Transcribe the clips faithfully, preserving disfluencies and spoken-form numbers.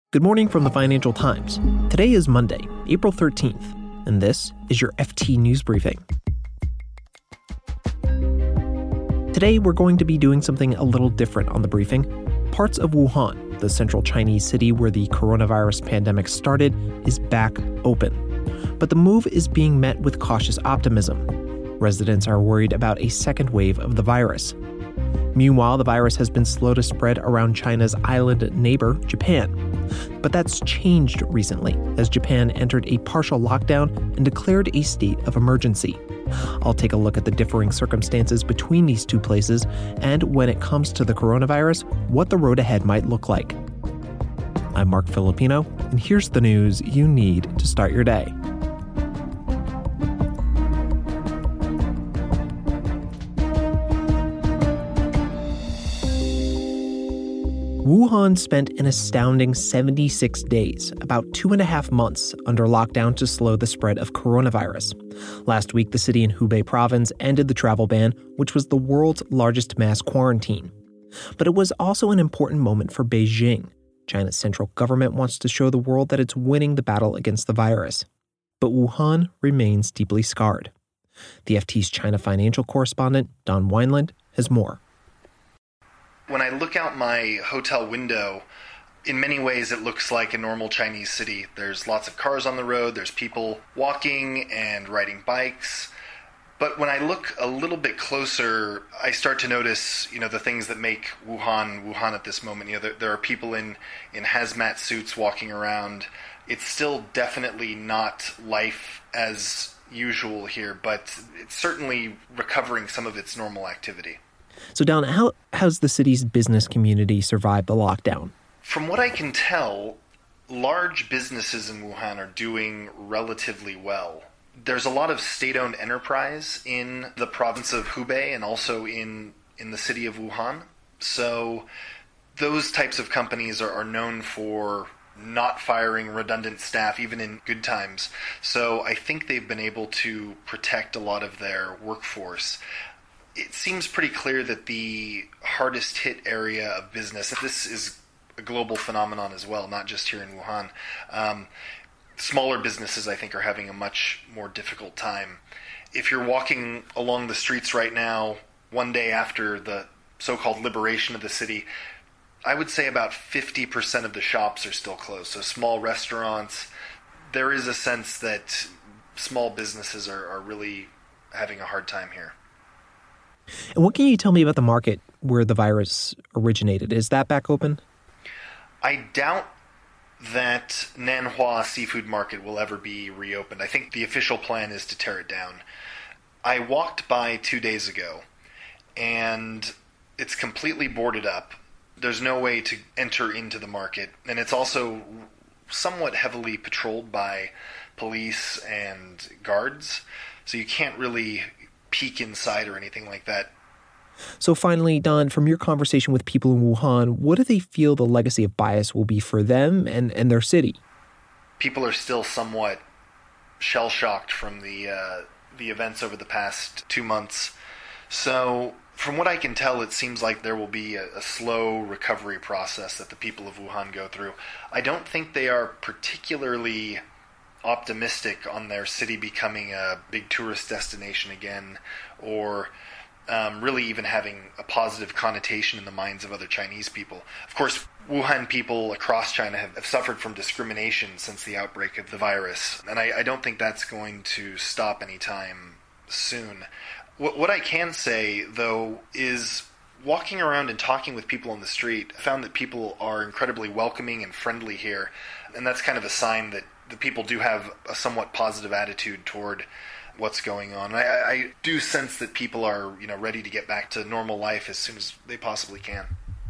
Good morning from the Financial Times. Today is Monday, April thirteenth, and this is your F T News Briefing. Today, we're going to be doing something a little different on the briefing. Parts of Wuhan, the central Chinese city where the coronavirus pandemic started, is back open. But the move is being met with cautious optimism. Residents are worried about a second wave of the virus. Meanwhile, the virus has been slow to spread around China's island neighbor, Japan. But that's changed recently, as Japan entered a partial lockdown and declared a state of emergency. I'll take a look at the differing circumstances between these two places, and when it comes to the coronavirus, what the road ahead might look like. I'm Mark Filipino, and here's the news you need to start your day. Wuhan spent an astounding seventy-six days, about two and a half months, under lockdown to slow the spread of coronavirus. Last week, the city in Hubei province ended the travel ban, which was the world's largest mass quarantine. But it was also an important moment for Beijing. China's central government wants to show the world that it's winning the battle against the virus. But Wuhan remains deeply scarred. The F T's China financial correspondent, Don Wineland, has more. When I look out my hotel window, in many ways it looks like a normal Chinese city. There's lots of cars on the road, there's people walking and riding bikes. But when I look a little bit closer, I start to notice, you know, the things that make Wuhan, Wuhan at this moment. You know, there, there are people in, in hazmat suits walking around. It's still definitely not life as usual here, but it's certainly recovering some of its normal activity. So, Don, how how's the city's business community survived the lockdown? From what I can tell, large businesses in Wuhan are doing relatively well. There's a lot of state-owned enterprise in the province of Hubei and also in, in the city of Wuhan. So those types of companies are, are known for not firing redundant staff, even in good times. So I think they've been able to protect a lot of their workforce. It seems pretty clear that the hardest hit area of business, this is a global phenomenon as well, not just here in Wuhan. Um, smaller businesses, I think, are having a much more difficult time. If you're walking along the streets right now, one day after the so-called liberation of the city, I would say about fifty percent of the shops are still closed. So small restaurants, there is a sense that small businesses are, are really having a hard time here. And what can you tell me about the market where the virus originated? Is that back open? I doubt that Nanhua Seafood Market will ever be reopened. I think the official plan is to tear it down. I walked by two days ago, and it's completely boarded up. There's no way to enter into the market, and it's also somewhat heavily patrolled by police and guards, so you can't really peek inside or anything like that. So finally, Don, from your conversation with people in Wuhan, what do they feel the legacy of bias will be for them and, and their city? People are still somewhat shell-shocked from the uh, the events over the past two months. So from what I can tell, it seems like there will be a, a slow recovery process that the people of Wuhan go through. I don't think they are particularly optimistic on their city becoming a big tourist destination again, or um, really even having a positive connotation in the minds of other Chinese people. Of course, Wuhan people across China have, have suffered from discrimination since the outbreak of the virus, and I, I don't think that's going to stop anytime soon. What, what I can say, though, is walking around and talking with people on the street, I found that people are incredibly welcoming and friendly here, and that's kind of a sign that the people do have a somewhat positive attitude toward what's going on. I, I do sense that people are, you know, ready to get back to normal life as soon as they possibly can.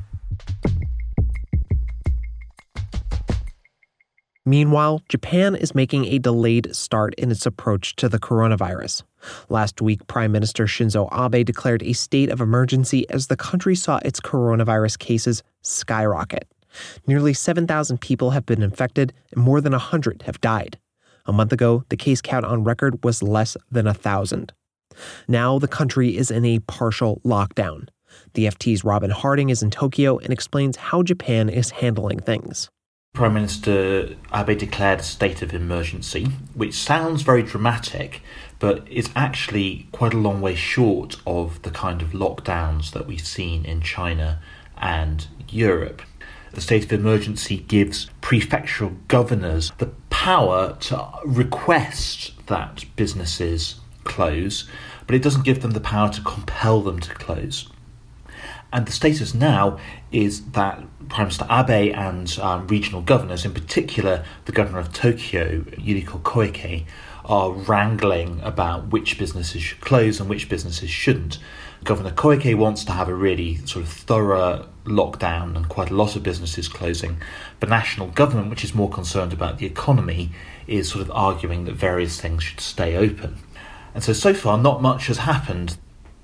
Meanwhile, Japan is making a delayed start in its approach to the coronavirus. Last week, Prime Minister Shinzo Abe declared a state of emergency as the country saw its coronavirus cases skyrocket. Nearly seven thousand people have been infected and more than one hundred have died. A month ago, the case count on record was less than one thousand. Now the country is in a partial lockdown. The F T's Robin Harding is in Tokyo and explains how Japan is handling things. Prime Minister Abe declared a state of emergency, which sounds very dramatic, but is actually quite a long way short of the kind of lockdowns that we've seen in China and Europe. The state of emergency gives prefectural governors the power to request that businesses close, but it doesn't give them the power to compel them to close. And the status now is that Prime Minister Abe and um, regional governors, in particular the governor of Tokyo, Yuriko Koike, are wrangling about which businesses should close and which businesses shouldn't. Governor Koike wants to have a really sort of thorough lockdown and quite a lot of businesses closing. The national government, which is more concerned about the economy, is sort of arguing that various things should stay open. And so, so far, not much has happened.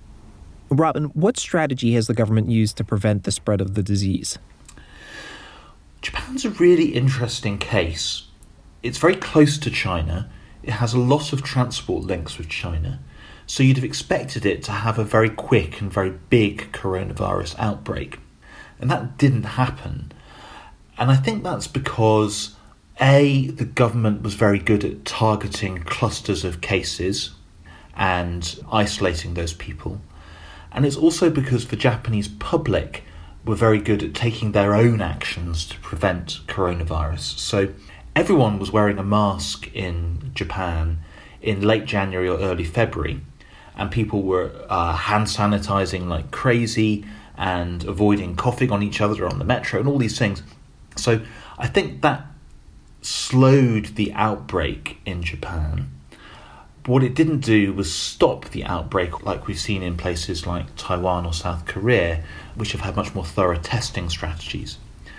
Robin, what strategy has the government used to prevent the spread of the disease? Japan's a really interesting case. It's very close to China. It has a lot of transport links with China. So you'd have expected it to have a very quick and very big coronavirus outbreak. And that didn't happen. And I think that's because, A, the government was very good at targeting clusters of cases and isolating those people. And it's also because the Japanese public were very good at taking their own actions to prevent coronavirus. So everyone was wearing a mask in Japan in late January or early February, and people were uh, hand sanitizing like crazy and avoiding coughing on each other on the metro and all these things. So I think that slowed the outbreak in Japan. What it didn't do was stop the outbreak like we've seen in places like Taiwan or South Korea, which have had much more thorough testing strategies.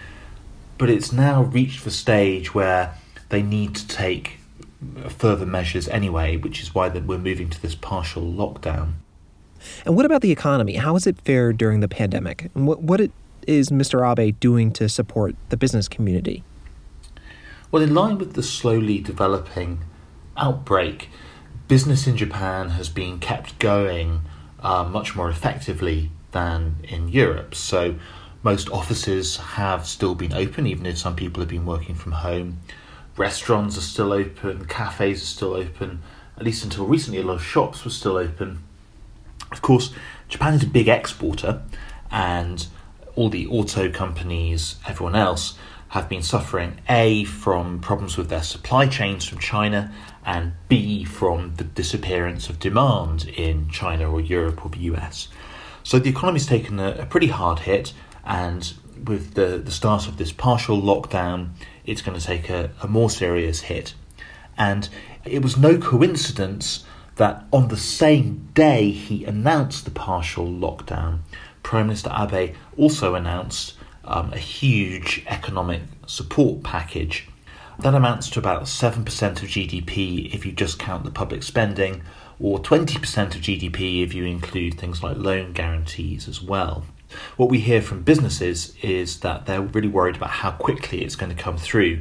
But it's now reached the stage where they need to take further measures anyway, which is why that we're moving to this partial lockdown. And what about the economy? How has it fared during the pandemic? And what, what it, is Mister Abe doing to support the business community? Well, in line with the slowly developing outbreak, business in Japan has been kept going uh, much more effectively than in Europe. So most offices have still been open, even if some people have been working from home. Restaurants are still open, cafes are still open. At least until recently, a lot of shops were still open. Of course, Japan is a big exporter, and all the auto companies, everyone else, have been suffering, A, from problems with their supply chains from China, and B, from the disappearance of demand in China or Europe or the U S. So the economy's taken a, a pretty hard hit, and with the, the start of this partial lockdown, it's going to take a, a more serious hit. And it was no coincidence that on the same day he announced the partial lockdown, Prime Minister Abe also announced um, a huge economic support package. That amounts to about seven percent of G D P if you just count the public spending, or twenty percent of G D P if you include things like loan guarantees as well. What we hear from businesses is that they're really worried about how quickly it's going to come through.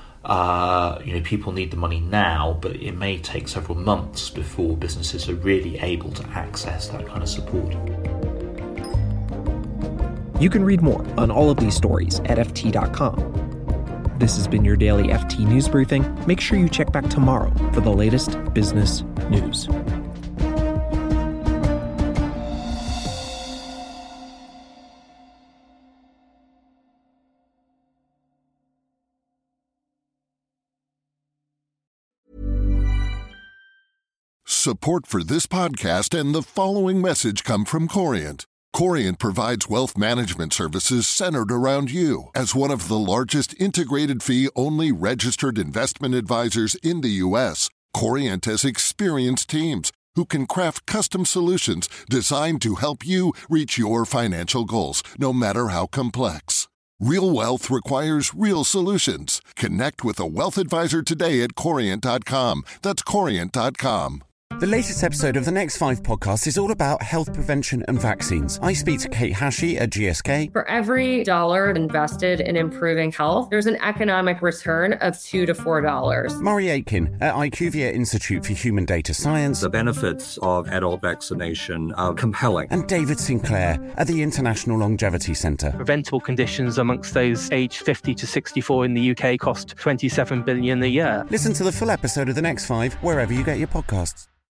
Uh, you know, people need the money now, but it may take several months before businesses are really able to access that kind of support. You can read more on all of these stories at F T dot com. This has been your daily F T News Briefing. Make sure you check back tomorrow for the latest business news. Support for this podcast and the following message come from Corient. Corient provides wealth management services centered around you. As one of the largest integrated fee-only registered investment advisors in the U S, Corient has experienced teams who can craft custom solutions designed to help you reach your financial goals, no matter how complex. Real wealth requires real solutions. Connect with a wealth advisor today at Corient dot com. That's Corient dot com. The latest episode of the Next Five podcast is all about health prevention and vaccines. I speak to Kate Hashey at G S K. For every dollar invested in improving health, there's an economic return of two to four dollars. Murray Aitken at IQVIA Institute for Human Data Science. The benefits of adult vaccination are compelling. And David Sinclair at the International Longevity Centre. Preventable conditions amongst those aged fifty to sixty-four in the U K cost twenty-seven billion dollars a year. Listen to the full episode of the Next Five wherever you get your podcasts.